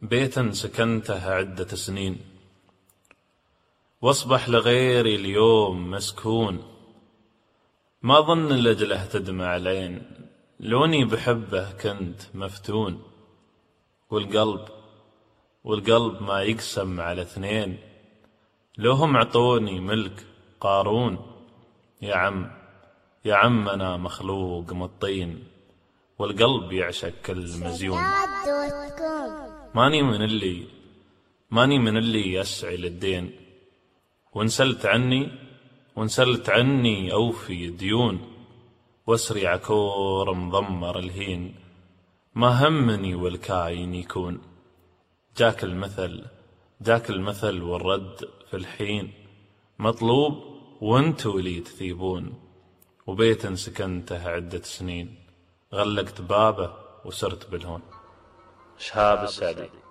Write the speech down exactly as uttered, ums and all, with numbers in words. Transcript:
بيتا سكنته عدة سنين، واصبح لغيري اليوم مسكون. ما ظن لأجله تدمع العين، لوني بحبه كنت مفتون. والقلب والقلب ما يقسم على اثنين، لو هم عطوني ملك قارون. يا عم يا عم أنا مخلوق من الطين، والقلب يعشق كل مزيون. ماني من اللي ماني من اللي يسعي للدين، وانسلت عني وانسلت عني أوفي ديون. واسري عكور مضمر الهين، ما همني والكاين يكون. جاك المثل جاك المثل والرد في الحين، مطلوب وانتو لي تثيبون. وبيت سكنته عدة سنين، غلقت بابه وسرت بالهون. شهاب السعدي.